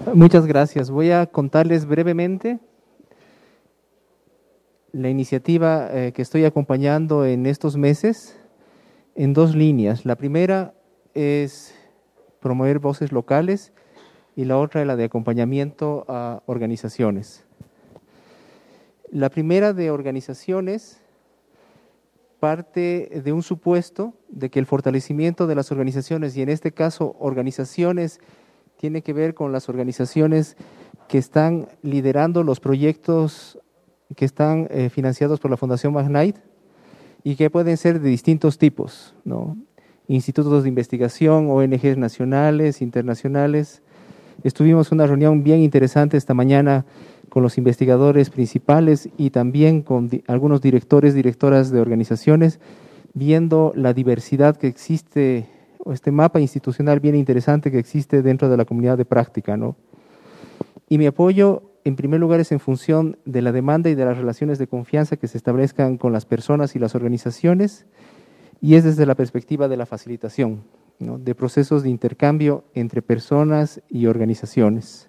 Muchas gracias. Voy a contarles brevemente la iniciativa que estoy acompañando en estos meses en dos líneas. La primera es promover voces locales y la otra es la de acompañamiento a organizaciones. La primera de organizaciones parte de un supuesto de que el fortalecimiento de las organizaciones, y en este caso organizaciones, tiene que ver con las organizaciones que están liderando los proyectos que están financiados por la Fundación Magnite y que pueden ser de distintos tipos, ¿no? Institutos de investigación, ONGs nacionales, internacionales. Estuvimos en una reunión bien interesante esta mañana con los investigadores principales y también con algunos directores, directoras de organizaciones, viendo la diversidad que existe, o este mapa institucional bien interesante que existe dentro de la comunidad de práctica, ¿no? Y mi apoyo, en primer lugar, es en función de la demanda y de las relaciones de confianza que se establezcan con las personas y las organizaciones, y es desde la perspectiva de la facilitación, ¿no?, de procesos de intercambio entre personas y organizaciones.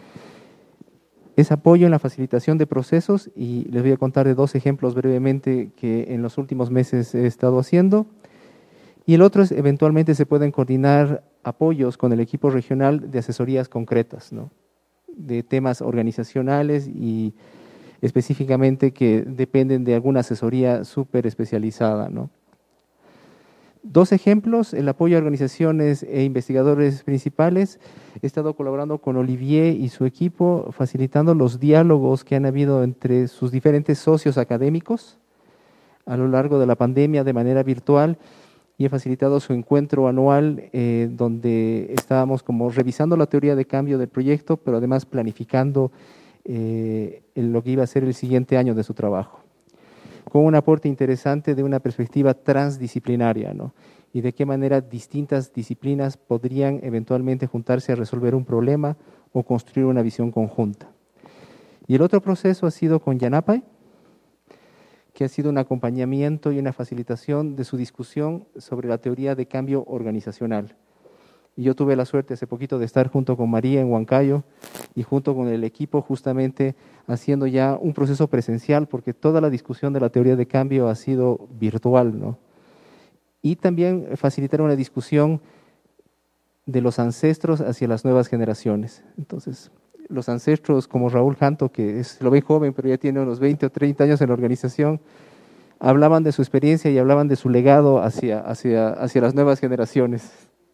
Es apoyo en la facilitación de procesos, y les voy a contar de dos ejemplos brevemente que en los últimos meses he estado haciendo. Y el otro es, eventualmente se pueden coordinar apoyos con el equipo regional de asesorías concretas, ¿no?, de temas organizacionales y específicamente que dependen de alguna asesoría súper especializada, ¿no? Dos ejemplos: el apoyo a organizaciones e investigadores principales. He estado colaborando con Olivier y su equipo, facilitando los diálogos que han habido entre sus diferentes socios académicos a lo largo de la pandemia de manera virtual, y he facilitado su encuentro anual donde estábamos como revisando la teoría de cambio del proyecto, pero además planificando lo que iba a ser el siguiente año de su trabajo, con un aporte interesante de una perspectiva transdisciplinaria, ¿no?, y de qué manera distintas disciplinas podrían eventualmente juntarse a resolver un problema o construir una visión conjunta. Y el otro proceso ha sido con Yanapay, que ha sido un acompañamiento y una facilitación de su discusión sobre la teoría de cambio organizacional. Y yo tuve la suerte hace poquito de estar junto con María en Huancayo y junto con el equipo justamente haciendo ya un proceso presencial, porque toda la discusión de la teoría de cambio ha sido virtual, ¿no? Y también facilitar una discusión de los ancestros hacia las nuevas generaciones. Entonces, los ancestros como Raúl Janto, que lo ve joven, pero ya tiene unos 20 o 30 años en la organización, hablaban de su experiencia y hablaban de su legado hacia las nuevas generaciones.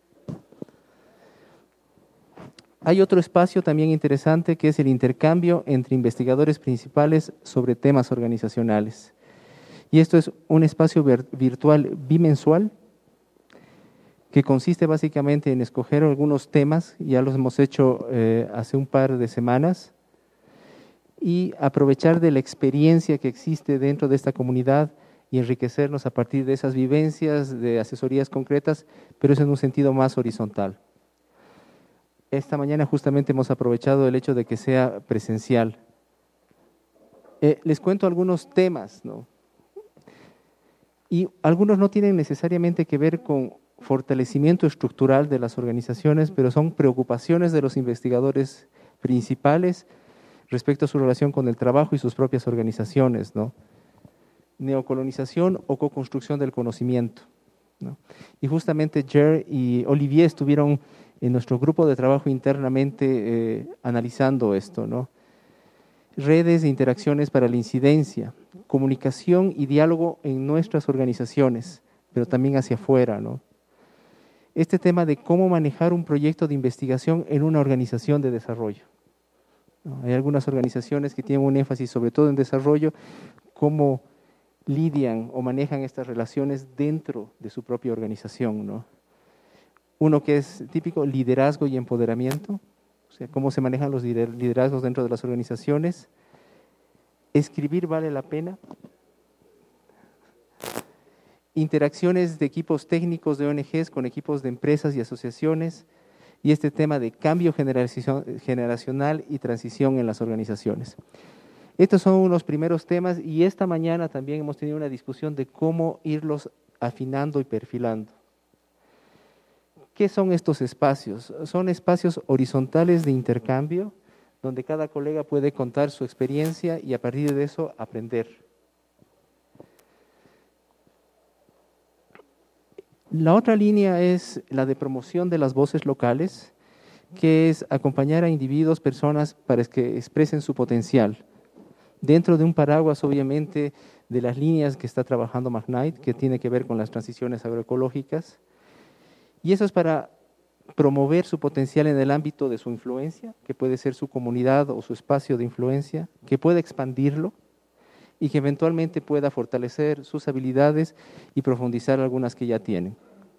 Hay otro espacio también interesante que es el intercambio entre investigadores principales sobre temas organizacionales. Y esto es un espacio virtual bimensual que consiste básicamente en escoger algunos temas, ya los hemos hecho hace un par de semanas, y aprovechar de la experiencia que existe dentro de esta comunidad y enriquecernos a partir de esas vivencias, de asesorías concretas, pero es en un sentido más horizontal. Esta mañana justamente hemos aprovechado el hecho de que sea presencial. Les cuento algunos temas, ¿no? Y algunos no tienen necesariamente que ver con fortalecimiento estructural de las organizaciones, pero son preocupaciones de los investigadores principales respecto a su relación con el trabajo y sus propias organizaciones, ¿no? Neocolonización o co-construcción del conocimiento, ¿no? Y justamente Jer y Olivier estuvieron en nuestro grupo de trabajo internamente analizando esto, ¿no? Redes de interacciones para la incidencia, comunicación y diálogo en nuestras organizaciones, pero también hacia afuera, ¿no? Este tema de cómo manejar un proyecto de investigación en una organización de desarrollo, ¿no? Hay algunas organizaciones que tienen un énfasis sobre todo en desarrollo, cómo lidian o manejan estas relaciones dentro de su propia organización, ¿no? Uno que es típico, liderazgo y empoderamiento, o sea, cómo se manejan los liderazgos dentro de las organizaciones. Escribir vale la pena. Interacciones de equipos técnicos de ONGs con equipos de empresas y asociaciones, y este tema de cambio generacional y transición en las organizaciones. Estos son unos primeros temas, y esta mañana también hemos tenido una discusión de cómo irlos afinando y perfilando. ¿Qué son estos espacios? Son espacios horizontales de intercambio, donde cada colega puede contar su experiencia y a partir de eso aprender. La otra línea es la de promoción de las voces locales, que es acompañar a individuos, personas, para que expresen su potencial. Dentro de un paraguas, obviamente, de las líneas que está trabajando Magnite, que tiene que ver con las transiciones agroecológicas. Y eso es para promover su potencial en el ámbito de su influencia, que puede ser su comunidad o su espacio de influencia, que pueda expandirlo y que eventualmente pueda fortalecer sus habilidades y profundizar algunas que ya tienen.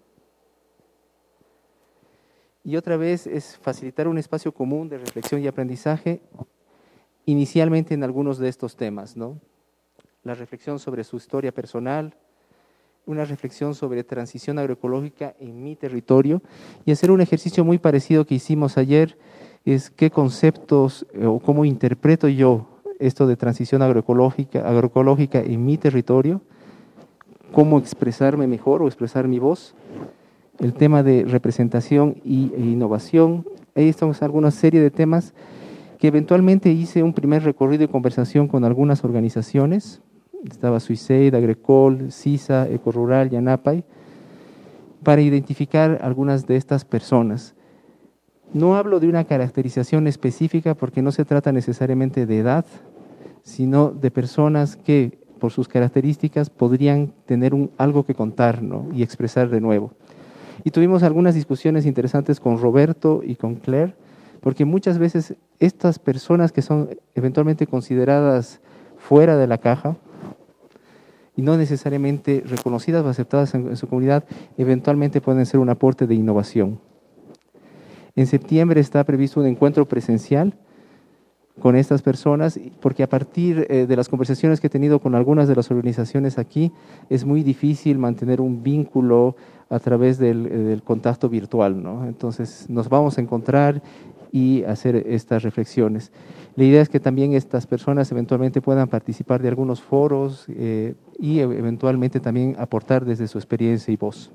Y otra vez es facilitar un espacio común de reflexión y aprendizaje, inicialmente en algunos de estos temas, ¿no? La reflexión sobre su historia personal, una reflexión sobre transición agroecológica en mi territorio y hacer un ejercicio muy parecido que hicimos ayer, es qué conceptos o cómo interpreto yo esto de transición agroecológica en mi territorio, cómo expresarme mejor o expresar mi voz, el tema de representación e innovación. Ahí estamos alguna serie de temas que eventualmente hice un primer recorrido y conversación con algunas organizaciones. Estaba Suiseid, Agrecol, CISA, Ecorural, Yanapay, para identificar algunas de estas personas. No hablo de una caracterización específica porque no se trata necesariamente de edad, sino de personas que por sus características podrían tener algo que contar, ¿no? Y expresar de nuevo. Y tuvimos algunas discusiones interesantes con Roberto y con Claire, porque muchas veces estas personas que son eventualmente consideradas fuera de la caja y no necesariamente reconocidas o aceptadas en su comunidad, eventualmente pueden ser un aporte de innovación. En septiembre está previsto un encuentro presencial con estas personas, porque a partir de las conversaciones que he tenido con algunas de las organizaciones aquí, es muy difícil mantener un vínculo a través del contacto virtual, ¿no? Entonces nos vamos a encontrar y hacer estas reflexiones. La idea es que también estas personas eventualmente puedan participar de algunos foros y eventualmente también aportar desde su experiencia y voz.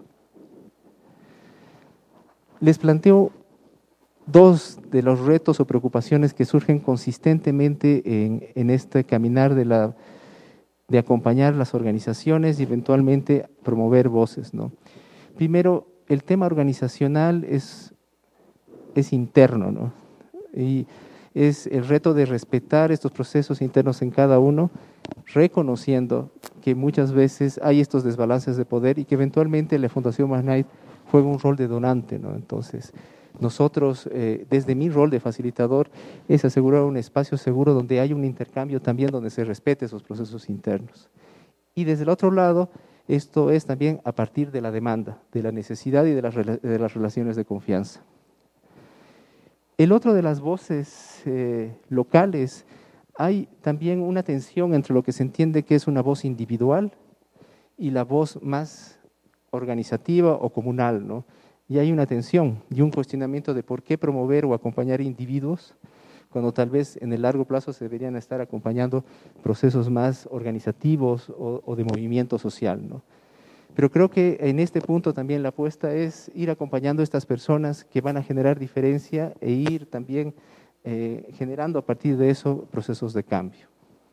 Les planteo dos de los retos o preocupaciones que surgen consistentemente en este caminar de acompañar las organizaciones y eventualmente promover voces, ¿no? Primero, el tema organizacional es interno, ¿no? Y es el reto de respetar estos procesos internos en cada uno, reconociendo que muchas veces hay estos desbalances de poder y que eventualmente la Fundación Magnite juega un rol de donante, ¿no? Entonces, nosotros, desde mi rol de facilitador, es asegurar un espacio seguro donde hay un intercambio también, donde se respete esos procesos internos. Y desde el otro lado, esto es también a partir de la demanda, de la necesidad y de las relaciones de confianza. El otro de las voces locales, hay también una tensión entre lo que se entiende que es una voz individual y la voz más organizativa o comunal, ¿no? Y hay una tensión y un cuestionamiento de por qué promover o acompañar individuos cuando tal vez en el largo plazo se deberían estar acompañando procesos más organizativos o de movimiento social, ¿no? Pero creo que en este punto también la apuesta es ir acompañando a estas personas que van a generar diferencia e ir también generando a partir de eso procesos de cambio.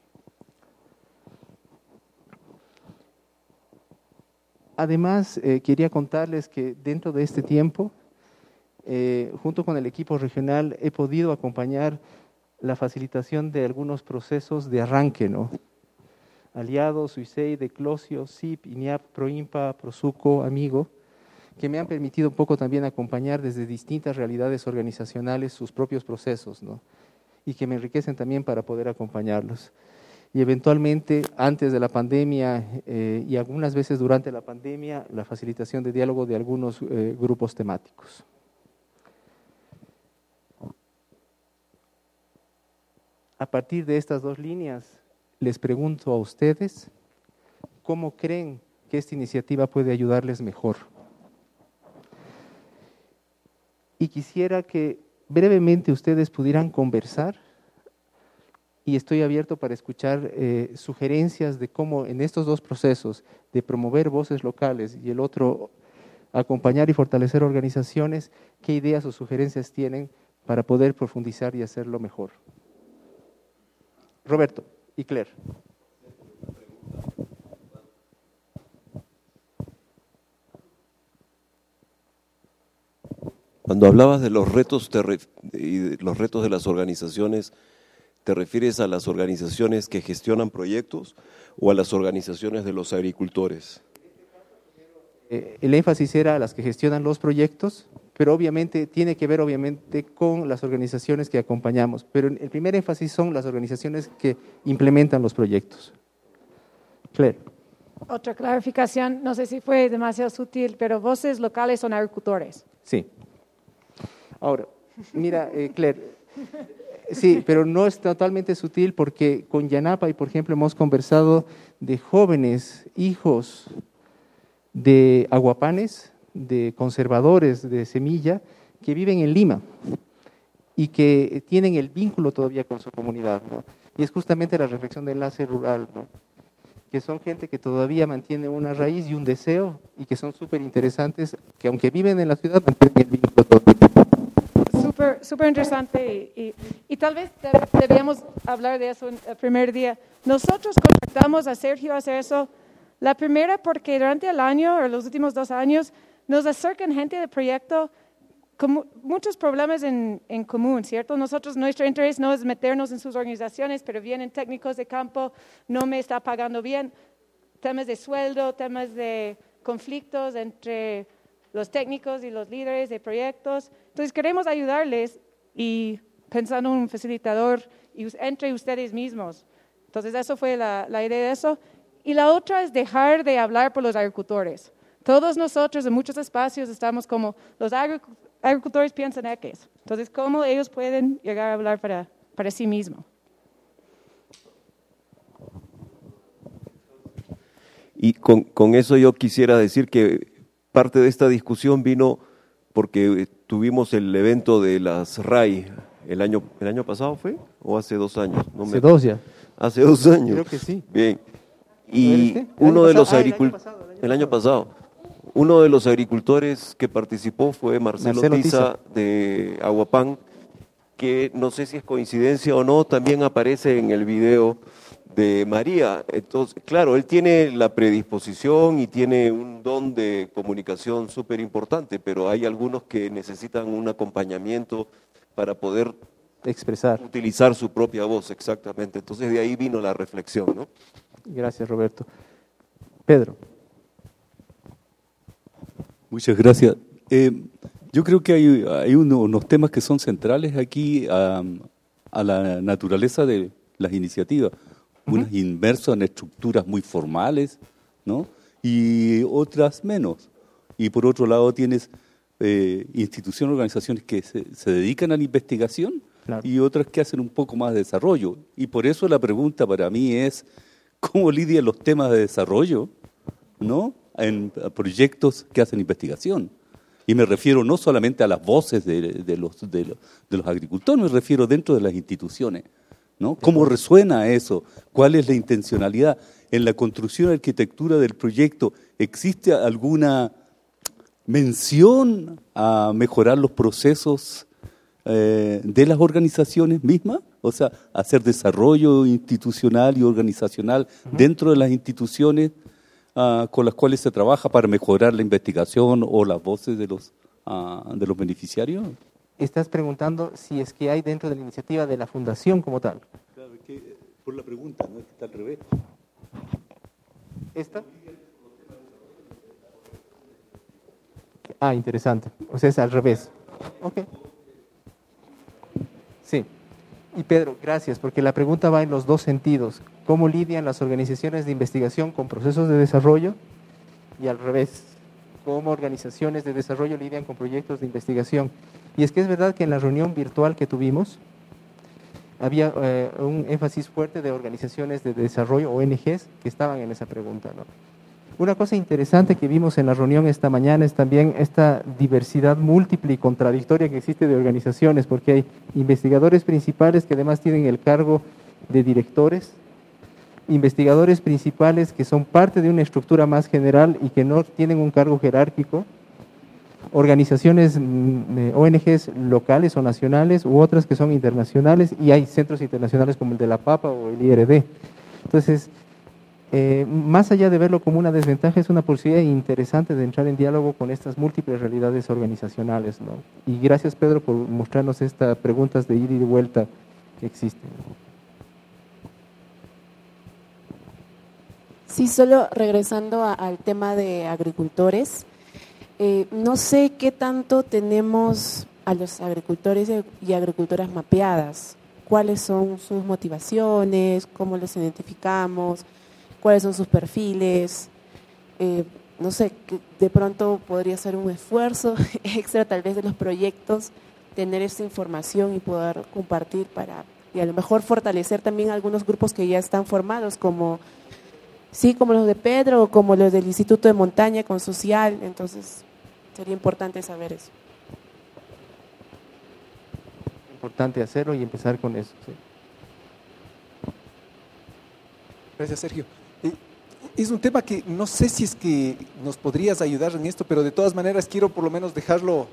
Además, quería contarles que dentro de este tiempo, junto con el equipo regional, he podido acompañar la facilitación de algunos procesos de arranque, ¿no? Aliados, Suiseid, Eclosio, CIP, INIAP, Proimpa, Prosuco, Amigo, que me han permitido un poco también acompañar desde distintas realidades organizacionales sus propios procesos, ¿no? Y que me enriquecen también para poder acompañarlos. Y eventualmente, antes de la pandemia y algunas veces durante la pandemia, la facilitación de diálogo de algunos grupos temáticos. A partir de estas dos líneas, les pregunto a ustedes, ¿cómo creen que esta iniciativa puede ayudarles mejor? Y quisiera que brevemente ustedes pudieran conversar, y estoy abierto para escuchar sugerencias de cómo en estos dos procesos de promover voces locales y el otro acompañar y fortalecer organizaciones, qué ideas o sugerencias tienen para poder profundizar y hacerlo mejor. Roberto y Claire. Cuando hablabas de los retos y de los retos de las organizaciones, ¿te refieres a las organizaciones que gestionan proyectos o a las organizaciones de los agricultores? El énfasis era a las que gestionan los proyectos, pero obviamente tiene que ver con las organizaciones que acompañamos. Pero el primer énfasis son las organizaciones que implementan los proyectos. Claire. Otra clarificación, no sé si fue demasiado sutil, pero voces locales son agricultores. Sí. Ahora, mira, Claire, sí, pero no es totalmente sutil porque con Yanapa, y por ejemplo, hemos conversado de jóvenes, hijos de aguapanes, de conservadores de semilla, que viven en Lima y que tienen el vínculo todavía con su comunidad, ¿no? Y es justamente la reflexión de enlace rural, ¿no? Que son gente que todavía mantiene una raíz y un deseo y que son súper interesantes, que aunque viven en la ciudad, mantienen el vínculo todavía. Súper interesante y tal vez debíamos hablar de eso el primer día. Nosotros contactamos a Sergio a hacer eso. La primera porque durante el año o los últimos 2 años nos acercan gente del proyecto con muchos problemas en común, ¿cierto? Nuestro interés no es meternos en sus organizaciones, pero vienen técnicos de campo, no me está pagando bien, temas de sueldo, temas de conflictos entre los técnicos y los líderes de proyectos. Entonces queremos ayudarles y pensando en un facilitador entre ustedes mismos. Entonces eso fue la idea de eso. Y la otra es dejar de hablar por los agricultores. Todos nosotros en muchos espacios estamos como los agricultores piensan X. Entonces, ¿cómo ellos pueden llegar a hablar para sí mismos? Y con eso yo quisiera decir que parte de esta discusión vino porque tuvimos el evento de las RAI el año pasado, ¿fue? ¿O hace 2 años? No hace 2 ya. Hace 2 años. Creo que sí. Bien. Y uno de los agricultores, el año pasado, uno de los agricultores que participó fue Marcelo Tiza de Aguapán, que no sé si es coincidencia o no, también aparece en el video de María. Entonces, claro, él tiene la predisposición y tiene un don de comunicación súper importante, pero hay algunos que necesitan un acompañamiento para poder utilizar su propia voz, exactamente. Entonces de ahí vino la reflexión, ¿no? Gracias, Roberto. Pedro. Muchas gracias. Yo creo que hay unos temas que son centrales aquí a la naturaleza de las iniciativas. Unas inmersas en estructuras muy formales, ¿no? Y otras menos. Y por otro lado tienes instituciones, organizaciones que se dedican a la investigación, claro, y otras que hacen un poco más de desarrollo. Y por eso la pregunta para mí es, ¿cómo lidian los temas de desarrollo, ¿no?, en proyectos que hacen investigación? Y me refiero no solamente a las voces de los agricultores, me refiero dentro de las instituciones, ¿no? ¿Cómo resuena eso? ¿Cuál es la intencionalidad? En la construcción y arquitectura del proyecto, ¿existe alguna mención a mejorar los procesos de las organizaciones mismas? O sea, hacer desarrollo institucional y organizacional dentro de las instituciones con las cuales se trabaja para mejorar la investigación o las voces de los beneficiarios. Estás preguntando si es que hay dentro de la iniciativa de la fundación como tal. Claro, es que por la pregunta, no es que está al revés. ¿Esta? Interesante. O sea, es al revés. Ok. Sí. Y Pedro, gracias, porque la pregunta va en los dos sentidos. ¿Cómo lidian las organizaciones de investigación con procesos de desarrollo? Y al revés, ¿cómo organizaciones de desarrollo lidian con proyectos de investigación? Y es que es verdad que en la reunión virtual que tuvimos, había un énfasis fuerte de organizaciones de desarrollo, ONGs, que estaban en esa pregunta, ¿no? Una cosa interesante que vimos en la reunión esta mañana es también esta diversidad múltiple y contradictoria que existe de organizaciones, porque hay investigadores principales que además tienen el cargo de directores, investigadores principales que son parte de una estructura más general y que no tienen un cargo jerárquico, organizaciones, ONGs locales o nacionales, u otras que son internacionales, y hay centros internacionales como el de la PAPA o el IRD. Entonces, más allá de verlo como una desventaja, es una posibilidad interesante de entrar en diálogo con estas múltiples realidades organizacionales, ¿no? Y gracias, Pedro, por mostrarnos estas preguntas de ida y de vuelta que existen. Sí, solo regresando al tema de agricultores, no sé qué tanto tenemos a los agricultores y agricultoras mapeadas, cuáles son sus motivaciones, cómo los identificamos, cuáles son sus perfiles. No sé, de pronto podría ser un esfuerzo extra tal vez de los proyectos, tener esta información y poder compartir y a lo mejor fortalecer también algunos grupos que ya están formados, como los de Pedro o como los del Instituto de Montaña con Social. Entonces sería importante saber eso. Importante hacerlo y empezar con eso. Sí. Gracias, Sergio. Es un tema que no sé si es que nos podrías ayudar en esto, pero de todas maneras quiero por lo menos dejarlo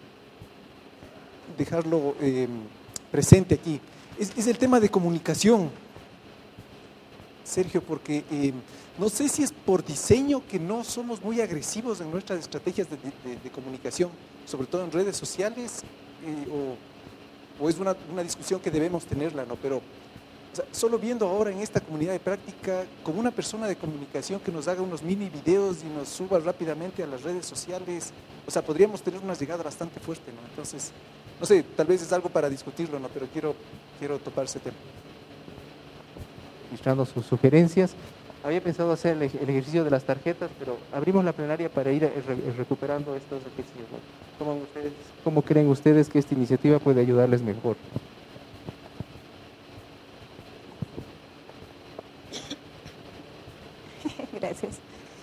presente aquí. Es el tema de comunicación, Sergio, porque no sé si es por diseño que no somos muy agresivos en nuestras estrategias de comunicación, sobre todo en redes sociales, o es una discusión que debemos tenerla, ¿no? Pero o sea, solo viendo ahora en esta comunidad de práctica, con una persona de comunicación que nos haga unos mini videos y nos suba rápidamente a las redes sociales, o sea, podríamos tener una llegada bastante fuerte, ¿no? Entonces, no sé, tal vez es algo para discutirlo, ¿no? Pero quiero topar ese tema. Registrando sus sugerencias. Había pensado hacer el ejercicio de las tarjetas, pero abrimos la plenaria para ir recuperando estos ejercicios, ¿no? ¿Cómo creen ustedes que esta iniciativa puede ayudarles mejor? Gracias.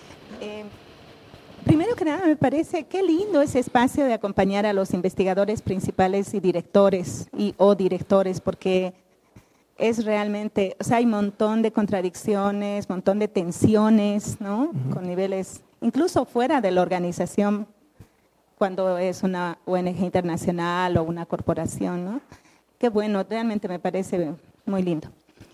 Primero que nada, me parece qué lindo ese espacio de acompañar a los investigadores principales y directores o directores, porque es realmente, o sea, hay un montón de contradicciones, un montón de tensiones, ¿no? Con niveles, incluso fuera de la organización, cuando es una ONG internacional o una corporación, ¿no? Qué bueno, realmente me parece muy lindo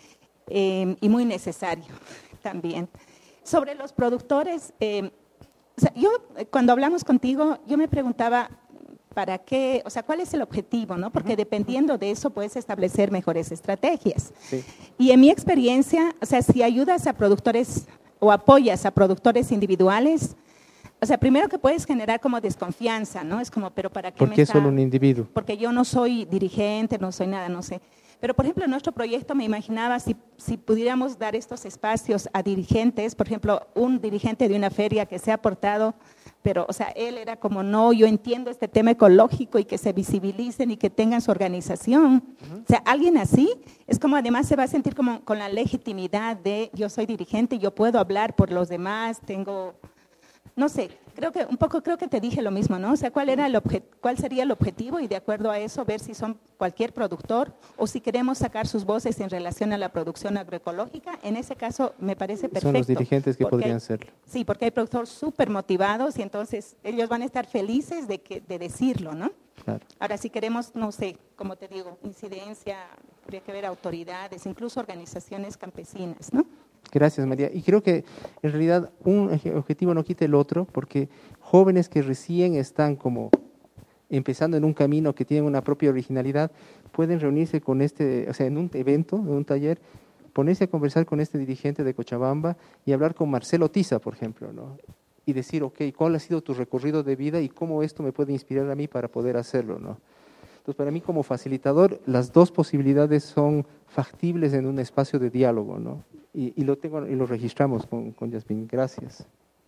y muy necesario también. Sobre los productores, o sea, yo cuando hablamos contigo, yo me preguntaba para qué, o sea, cuál es el objetivo, ¿no? Porque dependiendo de eso puedes establecer mejores estrategias. Sí. Y en mi experiencia, o sea, si ayudas a productores o apoyas a productores individuales, o sea, primero que puedes generar como desconfianza, ¿no? Es como, pero ¿para qué ¿por qué solo un individuo? Porque yo no soy dirigente, no soy nada, no sé. Pero, por ejemplo, en nuestro proyecto me imaginaba si pudiéramos dar estos espacios a dirigentes, por ejemplo, un dirigente de una feria que se ha aportado, pero, o sea, él era como, no, yo entiendo este tema ecológico y que se visibilicen y que tengan su organización. O sea, alguien así es como, además se va a sentir como con la legitimidad de yo soy dirigente, yo puedo hablar por los demás, tengo, no sé, creo que te dije lo mismo, ¿no? O sea, ¿cuál sería el objetivo? Y de acuerdo a eso, ver si son cualquier productor o si queremos sacar sus voces en relación a la producción agroecológica. En ese caso, me parece perfecto. Son los dirigentes que podrían serlo. Sí, porque hay productores súper motivados y entonces ellos van a estar felices de decirlo, ¿no? Claro. Ahora, si queremos, no sé, como te digo, incidencia, habría que ver autoridades, incluso organizaciones campesinas, ¿no? Gracias, María. Y creo que en realidad un objetivo no quita el otro, porque jóvenes que recién están como empezando en un camino que tienen una propia originalidad, pueden reunirse con o sea, en un evento, en un taller, ponerse a conversar con este dirigente de Cochabamba y hablar con Marcelo Tiza, por ejemplo, ¿no? Y decir, ok, ¿cuál ha sido tu recorrido de vida y cómo esto me puede inspirar a mí para poder hacerlo, ¿no? Entonces, para mí como facilitador, las dos posibilidades son factibles en un espacio de diálogo, ¿no? Y lo registramos con Yasmín. Gracias.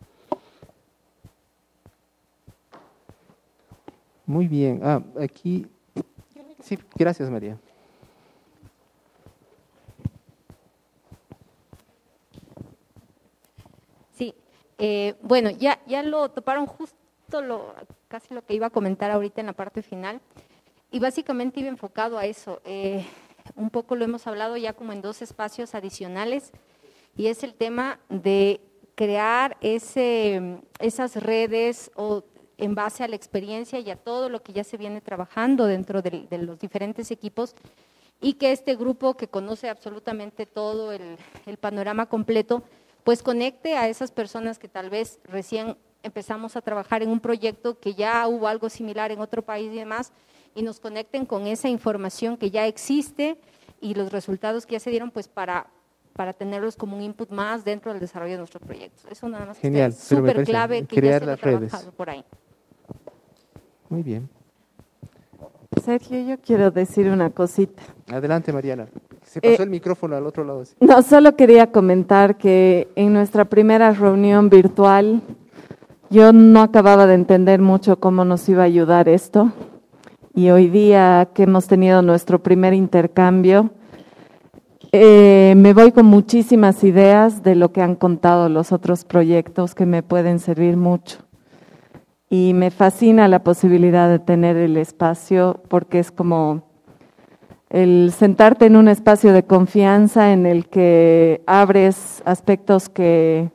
Muy bien. Aquí. Sí, gracias, María. Sí, bueno, ya lo toparon justo casi lo que iba a comentar ahorita en la parte final. Y básicamente iba enfocado a eso. Un poco lo hemos hablado ya como en dos espacios adicionales, y es el tema de crear esas redes o en base a la experiencia y a todo lo que ya se viene trabajando dentro de los diferentes equipos, y que este grupo que conoce absolutamente todo el panorama completo, pues conecte a esas personas que tal vez recién empezamos a trabajar en un proyecto que ya hubo algo similar en otro país y demás, y nos conecten con esa información que ya existe y los resultados que ya se dieron, pues para tenerlos como un input más dentro del desarrollo de nuestros proyectos. Eso nada más. Genial, es súper clave que crear ya se lo las redes por ahí. Muy bien. Sergio, yo quiero decir una cosita. Adelante, Mariana. Se pasó el micrófono al otro lado. Sí. No, solo quería comentar que en nuestra primera reunión virtual yo no acababa de entender mucho cómo nos iba a ayudar esto, y hoy día que hemos tenido nuestro primer intercambio, me voy con muchísimas ideas de lo que han contado los otros proyectos que me pueden servir mucho. Y me fascina la posibilidad de tener el espacio, porque es como el sentarte en un espacio de confianza en el que abres aspectos que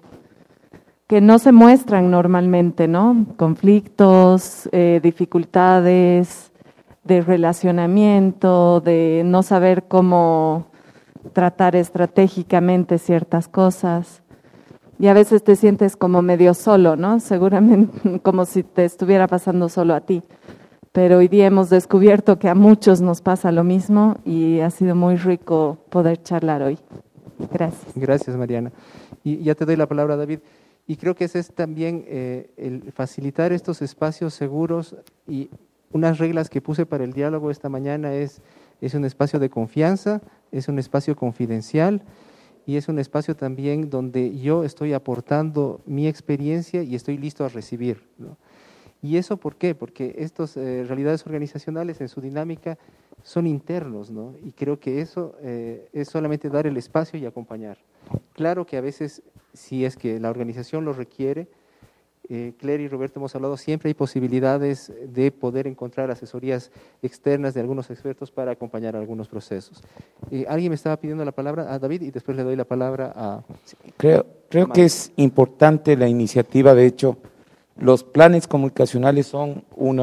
no se muestran normalmente, ¿no? Conflictos, dificultades de relacionamiento, de no saber cómo tratar estratégicamente ciertas cosas. Y a veces te sientes como medio solo, ¿no? Seguramente como si te estuviera pasando solo a ti. Pero hoy día hemos descubierto que a muchos nos pasa lo mismo y ha sido muy rico poder charlar hoy. Gracias. Gracias, Mariana. Y ya te doy la palabra, David. Y creo que ese es también el facilitar estos espacios seguros, y unas reglas que puse para el diálogo esta mañana es un espacio de confianza, es un espacio confidencial, y es un espacio también donde yo estoy aportando mi experiencia y estoy listo a recibir, ¿no? ¿Y eso por qué? Porque estas realidades organizacionales en su dinámica son internos, ¿no? Y creo que eso es solamente dar el espacio y acompañar. Claro que a veces, si es que la organización lo requiere, Claire y Roberto hemos hablado, siempre hay posibilidades de poder encontrar asesorías externas de algunos expertos para acompañar algunos procesos. Alguien me estaba pidiendo la palabra, a David, y después le doy la palabra a... Creo que es importante la iniciativa. De hecho, los planes comunicacionales son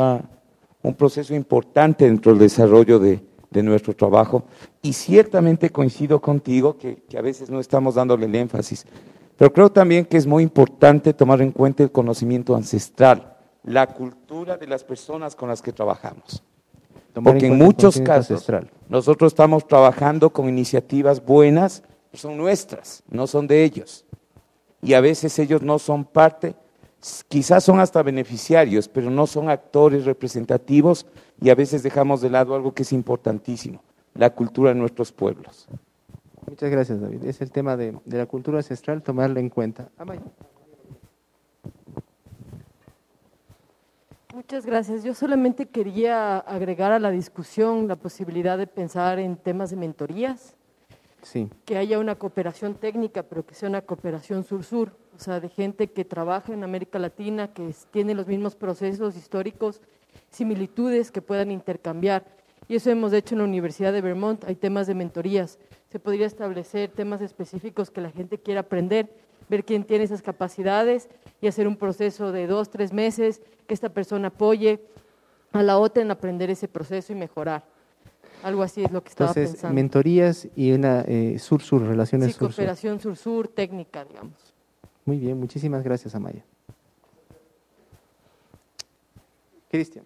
un proceso importante dentro del desarrollo de nuestro trabajo, y ciertamente coincido contigo que a veces no estamos dándole el énfasis. Pero creo también que es muy importante tomar en cuenta el conocimiento ancestral, la cultura de las personas con las que trabajamos. Porque en muchos casos nosotros estamos trabajando con iniciativas buenas, que son nuestras, no son de ellos. Y a veces ellos no son parte, quizás son hasta beneficiarios, pero no son actores representativos, y a veces dejamos de lado algo que es importantísimo, la cultura de nuestros pueblos. Muchas gracias, David. Es el tema de la cultura ancestral, tomarla en cuenta. Amaya. Muchas gracias. Yo solamente quería agregar a la discusión la posibilidad de pensar en temas de mentorías. Sí. Que haya una cooperación técnica, pero que sea una cooperación sur-sur, o sea, de gente que trabaja en América Latina, que tiene los mismos procesos históricos, similitudes que puedan intercambiar. Y eso hemos hecho en la Universidad de Vermont, hay temas de mentorías. Se podría establecer temas específicos que la gente quiera aprender, ver quién tiene esas capacidades y hacer un proceso de 2-3 meses, que esta persona apoye a la otra en aprender ese proceso y mejorar. Algo así es lo que estaba pensando. Entonces, mentorías y una sur-sur, relaciones sur-sur. Sí, cooperación sur-sur, técnica, digamos. Muy bien, muchísimas gracias, Amaya. Cristian.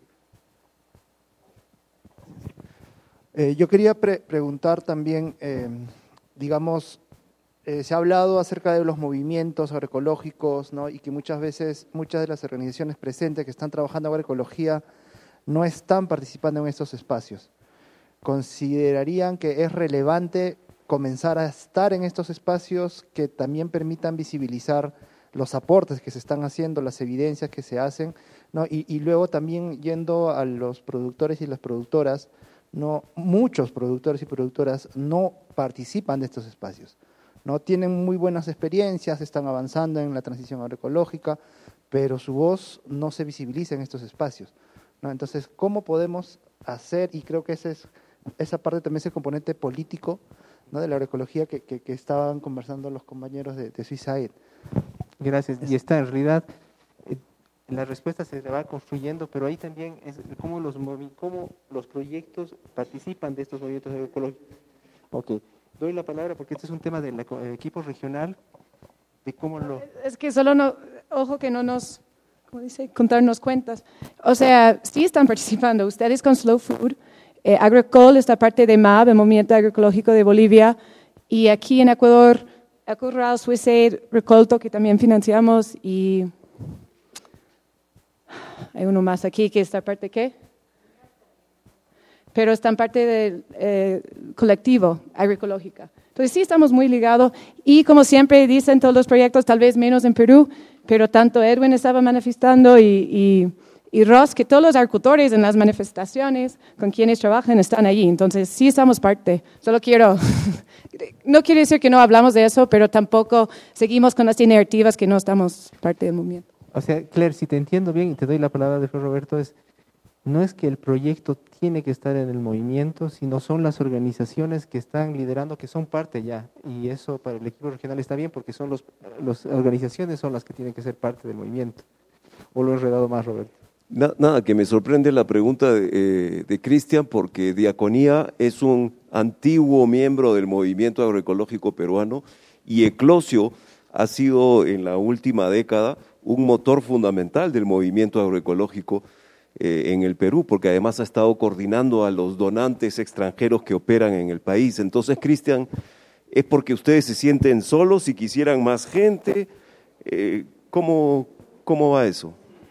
Yo quería preguntar también, digamos, se ha hablado acerca de los movimientos agroecológicos, ¿no? Y que muchas veces, muchas de las organizaciones presentes que están trabajando agroecología no están participando en estos espacios. ¿Considerarían que es relevante comenzar a estar en estos espacios que también permitan visibilizar los aportes que se están haciendo, las evidencias que se hacen, ¿no? Y luego también yendo a los productores y las productoras, no, muchos productores y productoras no participan de estos espacios, no tienen muy buenas experiencias, están avanzando en la transición agroecológica, pero su voz no se visibiliza en estos espacios, ¿no? Entonces, ¿cómo podemos hacer? Y creo que esa parte también es el componente político, ¿no?, de la agroecología que estaban conversando los compañeros de Suiza. Gracias. Y está en realidad, la respuesta se va construyendo, pero ahí también es cómo los proyectos participan de estos movimientos agroecológicos. Ok, doy la palabra porque este es un tema del equipo regional, de cómo lo... Es que solo ojo que no nos, ¿cómo dice? Contarnos cuentas. O sea, sí están participando ustedes con Slow Food, Agricol, esta parte de MAB, el Movimiento Agroecológico de Bolivia, y aquí en Ecuador, Ecorural, Swissaid, Recolto, que también financiamos, y hay uno más aquí que está parte, ¿qué? Pero está en parte del colectivo agroecológica. Entonces sí estamos muy ligados y como siempre dicen todos los proyectos, tal vez menos en Perú, pero tanto Edwin estaba manifestando y Ross, que todos los agricultores en las manifestaciones con quienes trabajan están allí. Entonces sí estamos parte. Solo no quiere decir que no hablamos de eso, pero tampoco seguimos con las iniciativas que no estamos parte del movimiento. O sea, Claire, si te entiendo bien y te doy la palabra de Roberto, no es que el proyecto tiene que estar en el movimiento, sino son las organizaciones que están liderando, que son parte ya. Y eso para el equipo regional está bien porque son las organizaciones son las que tienen que ser parte del movimiento. ¿O lo he enredado más, Roberto? Nada, que me sorprende la pregunta de Cristian, porque Diaconía es un antiguo miembro del movimiento agroecológico peruano y Eclosio ha sido en la última década un motor fundamental del movimiento agroecológico en el Perú, porque además ha estado coordinando a los donantes extranjeros que operan en el país. Entonces, Cristian, ¿es porque ustedes se sienten solos y quisieran más gente? ¿Cómo va eso?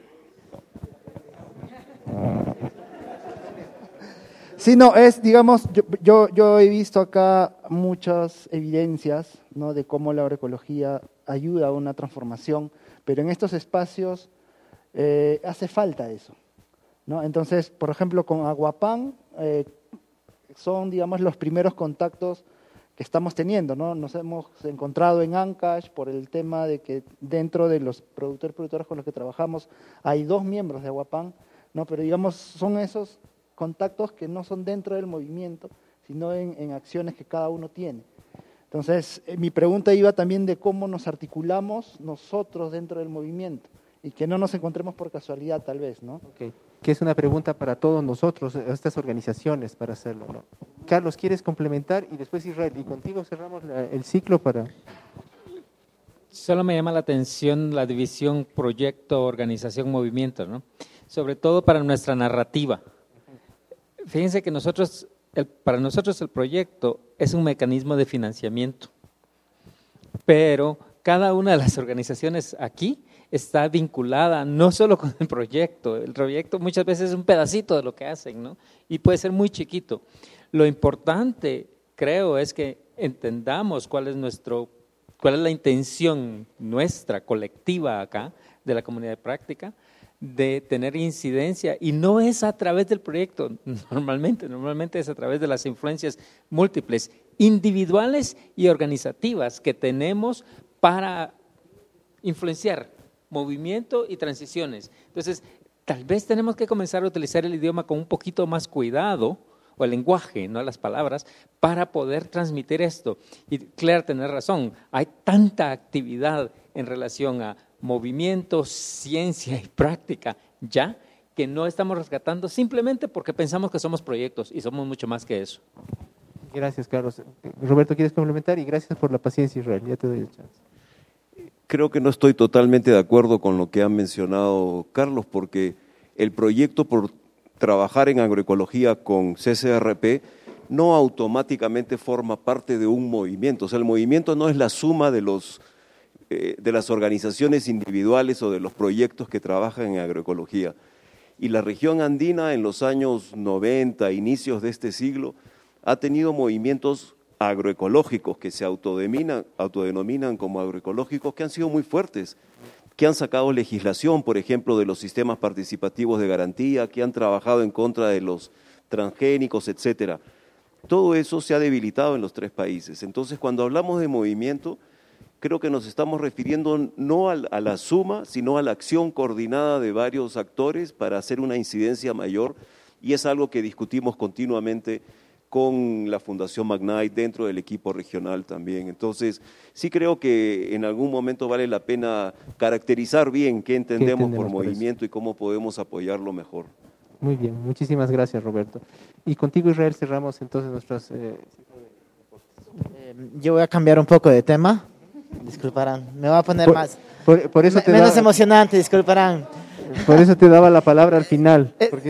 Sí, no, digamos, yo he visto acá muchas evidencias, ¿no?, de cómo la agroecología ayuda a una transformación, pero en estos espacios hace falta eso, ¿no? Entonces, por ejemplo, con Aguapán son, digamos, los primeros contactos que estamos teniendo, ¿no? Nos hemos encontrado en Ancash por el tema de que dentro de los productores con los que trabajamos hay 2 miembros de Aguapán, ¿no? Pero digamos, son esos contactos que no son dentro del movimiento, sino en acciones que cada uno tiene. Entonces, mi pregunta iba también de cómo nos articulamos nosotros dentro del movimiento y que no nos encontremos por casualidad, tal vez, ¿no? Okay. Que es una pregunta para todos nosotros, estas organizaciones, para hacerlo, ¿no? Carlos, ¿quieres complementar? Y después Israel, y contigo cerramos el ciclo para... Solo me llama la atención la división proyecto, organización, movimiento, ¿no? Sobre todo para nuestra narrativa. Fíjense que para nosotros el proyecto es un mecanismo de financiamiento, pero cada una de las organizaciones aquí está vinculada no solo con el proyecto muchas veces es un pedacito de lo que hacen, ¿no? Y puede ser muy chiquito. Lo importante, creo, es que entendamos cuál es la intención nuestra, colectiva acá, de la comunidad de práctica, de tener incidencia, y no es a través del proyecto, normalmente es a través de las influencias múltiples, individuales y organizativas que tenemos para influenciar movimiento y transiciones. Entonces, tal vez tenemos que comenzar a utilizar el idioma con un poquito más cuidado, o el lenguaje, no las palabras, para poder transmitir esto. Y Claire tiene razón, hay tanta actividad en relación a movimiento, ciencia y práctica ya, que no estamos rescatando simplemente porque pensamos que somos proyectos y somos mucho más que eso. Gracias, Carlos. Roberto, ¿quieres complementar? Y gracias por la paciencia, Israel. Ya te doy el chance. Creo que no estoy totalmente de acuerdo con lo que ha mencionado Carlos, porque el proyecto por trabajar en agroecología con CCRP no automáticamente forma parte de un movimiento. O sea, el movimiento no es la suma de las organizaciones individuales o de los proyectos que trabajan en agroecología. Y la región andina en los años 90, inicios de este siglo, ha tenido movimientos agroecológicos que se autodenominan como agroecológicos, que han sido muy fuertes, que han sacado legislación, por ejemplo, de los sistemas participativos de garantía, que han trabajado en contra de los transgénicos, etcétera. Todo eso se ha debilitado en los 3 países. Entonces, cuando hablamos de movimiento, creo que nos estamos refiriendo no a la suma, sino a la acción coordinada de varios actores para hacer una incidencia mayor, y es algo que discutimos continuamente con la Fundación Magnite, dentro del equipo regional también. Entonces, sí creo que en algún momento vale la pena caracterizar bien qué entendemos por movimiento y cómo podemos apoyarlo mejor. Muy bien, muchísimas gracias, Roberto. Y contigo, Israel, cerramos entonces nuestras... Yo voy a cambiar un poco de tema, disculparán, me voy a poner por eso menos emocionante, disculparán. Por eso te daba la palabra al final.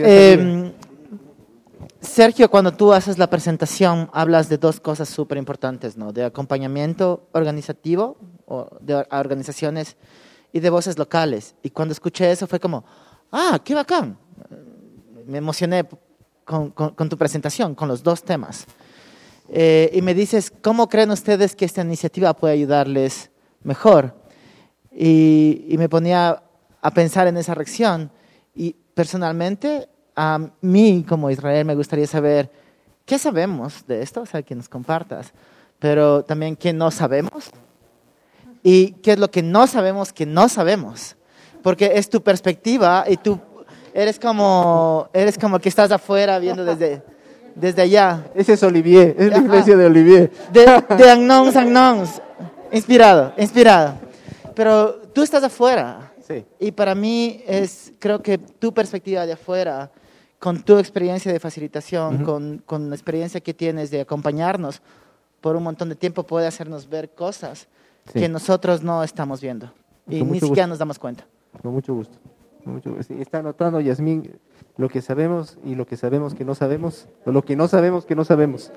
Sergio, cuando tú haces la presentación, hablas de dos cosas súper importantes, ¿no? De acompañamiento organizativo a organizaciones y de voces locales. Y cuando escuché eso fue como, qué bacán. Me emocioné con tu presentación, con los dos temas. Y me dices, ¿cómo creen ustedes que esta iniciativa puede ayudarles mejor? Y me ponía a pensar en esa reacción. Y personalmente, a mí como Israel me gustaría saber qué sabemos de esto, o sea, que nos compartas, pero también qué no sabemos y qué es lo que no sabemos, porque es tu perspectiva y tú eres como que estás afuera viendo desde allá. Ese es Olivier, es la iglesia de Olivier. De unknowns, inspirado. Pero tú estás afuera. Sí. Y para mí creo que tu perspectiva de afuera, con tu experiencia de facilitación, con la experiencia que tienes de acompañarnos por un montón de tiempo, puede hacernos ver cosas que nosotros no estamos viendo y ni siquiera nos damos cuenta. Con mucho gusto. Está anotando, Yasmín, lo que sabemos y lo que sabemos que no sabemos, o lo que no sabemos que no sabemos.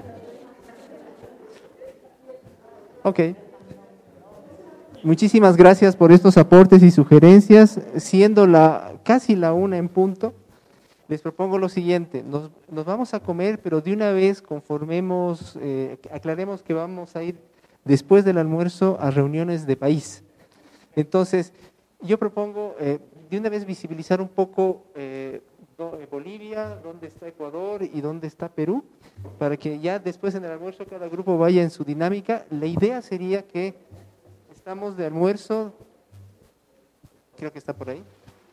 Ok. Muchísimas gracias por estos aportes y sugerencias. Siendo casi la 1 en punto, les propongo lo siguiente. Nos vamos a comer, pero de una vez conformemos, aclaremos que vamos a ir después del almuerzo a reuniones de país. Entonces, yo propongo de una vez visibilizar un poco Bolivia, dónde está Ecuador y dónde está Perú, para que ya después en el almuerzo cada grupo vaya en su dinámica. La idea sería que estamos de almuerzo, creo que está por ahí,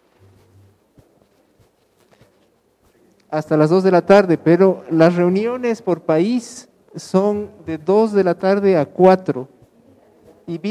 hasta las 2 de la tarde, pero las reuniones por país son de 2 de la tarde a 4. Y